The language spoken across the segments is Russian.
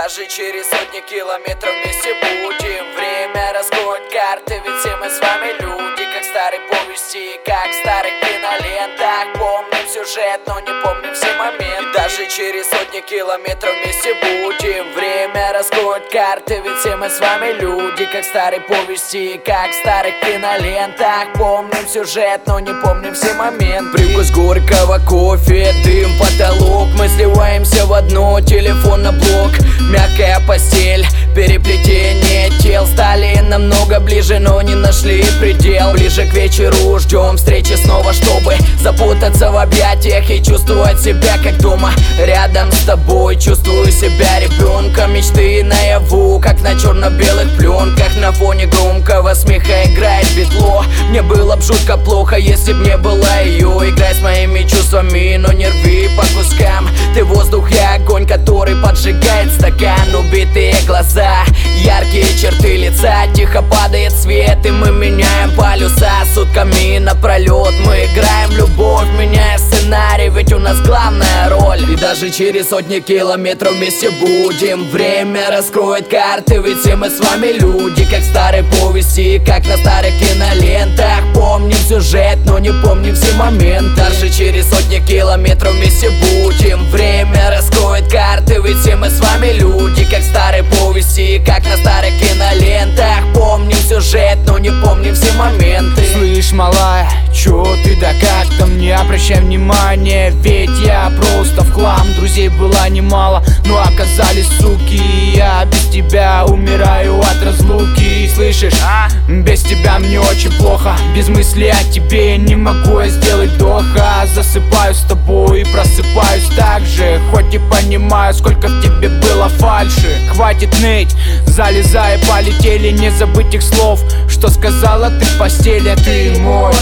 даже через сотни километров вместе будем. Время раскроет карты, ведь все мы с вами люди. Как старые повести, как в старых кинолентах. Помним сюжет, но не помним все моменты. И даже через сотни километров вместе будем. Время раскроет карты, ведь все мы с вами люди. Как в старой повести, как в старых кинолентах. Помним сюжет, но не помним все моменты. Привкус горького кофе, дым, потолок. Мы сливаемся в одно, телефон на блок. Мягкая постель, переплетение тел. Стали намного ближе, но не нашли предел. Ближе к вечеру ждем встречи снова, чтобы запутаться в объятиях и чувствовать себя как дома. Рядом с тобой чувствую себя ребенком. Мечты наяву, как на черно-белых пленках. На фоне громкого смеха играет битло. Мне было б жутко плохо, если б не было ее. Играй с моими чувствами, но не рви по кускам. Ты воздух, я огонь, который поджигает стакан. Убитые глаза, яркие черты лица. Тихо падает свет, и мы меняем полюса. Сутками напролет мы играем в любовь, меняя сценарий, ведь у нас главная роль. И даже через сотни километров вместе будем. Время раскроет карты, ведь все мы с вами люди. Как в старой повести, как на старых кинолентах. Помним сюжет, но не помним все моменты. Даже через сотни километров вместе будем. Время раскроет карты, ведь все мы с вами люди. Как в старой повести, как на старых кинолентах. Помним сюжет, но не помним все моменты. Слышь, малая, чё ты да как там? Не обращай внимания, ведь я просто в хлам. Друзей было немало, но оказались суки. Я без тебя умираю от разлуки. Слышишь, без тебя мне очень плохо. Без мысли о тебе не могу я сделать вдоха. Засыпаю с тобой и просыпаюсь так же. Хоть и понимаю, сколько в тебе было фальши. Хватит ныть, залезай, полетели. Не забыть их слов, что сказала ты в постели. Ты мой,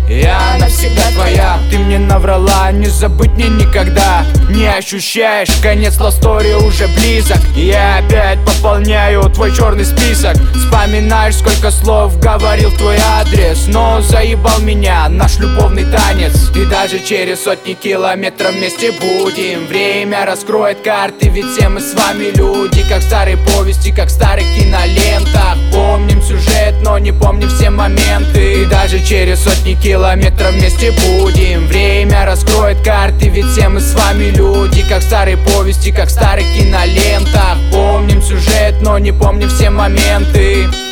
я навсегда твоя. Ты мне наврала, не забыть мне никогда. Не ощущаешь, конец лав-стори уже близок. Я опять пополняю твой черный список. Вспоминаешь, сколько слов говорил в твой адрес, но заебал меня наш любовный танец. И даже через сотни километров вместе будем. Время раскроет карты, ведь все мы с вами люди. Как в старой повести, как в старых кинолентах. Помним сюжет, но не помним все моменты. И даже через сотни километров вместе будем. Время раскроет карты, ведь все мы с вами люди. Как в старой повести, как в старых кинолентах. Помним сюжет, но не помним все моменты.